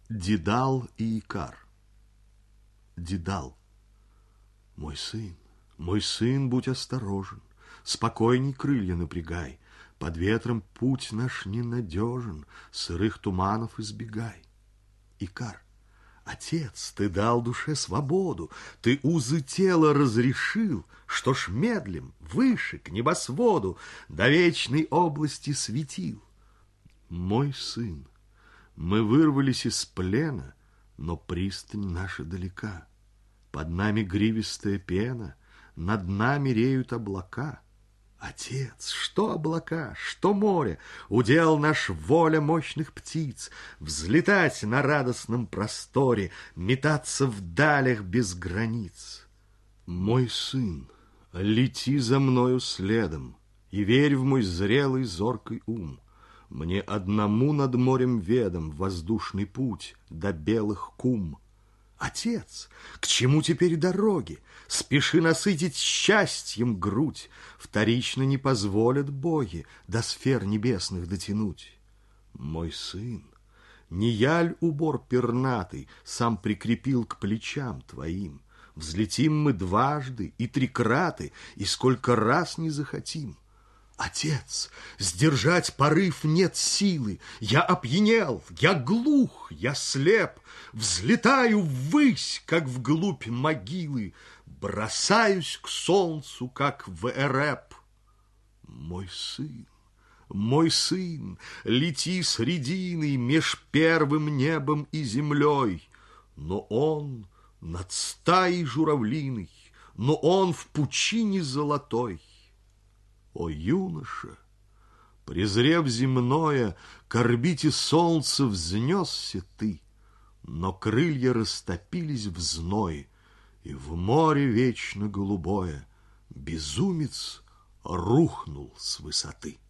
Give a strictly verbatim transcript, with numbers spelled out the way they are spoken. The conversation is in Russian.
Дедал и Икар. Дедал. Мой сын, мой сын, будь осторожен, спокойней крылья напрягай. Под ветром путь наш ненадежен, сырых туманов избегай. Икар. Отец, ты дал душе свободу, ты узы тела разрешил, что ж медлим, выше, к небосводу, до вечной области светил. Мой сын, мы вырвались из плена, но пристань наша далека. Под нами гривистая пена, над нами реют облака. Отец, что облака, что море, удел наш воля мощных птиц, взлетать на радостном просторе, метаться в далях без границ. Мой сын, лети за мною следом и верь в мой зрелый зоркий ум. Мне одному над морем ведом воздушный путь до белых кум. Отец, к чему теперь дороги? Спеши насытить счастьем грудь. Вторично не позволят боги до сфер небесных дотянуть. Мой сын, не яль убор пернатый сам прикрепил к плечам твоим. Взлетим мы дважды и трикраты, и сколько раз не захотим. Отец, сдержать порыв нет силы. Я опьянел, я глух, я слеп. Взлетаю ввысь, как вглубь могилы. Бросаюсь к солнцу, как в Эреб. Мой сын, мой сын, лети срединой меж первым небом и землей. Но он над стаей журавлиной, но он в пучине золотой. О, юноша, презрев земное, к орбите солнца взнесся ты, но крылья растопились в зной, и в море вечно голубое безумец рухнул с высоты.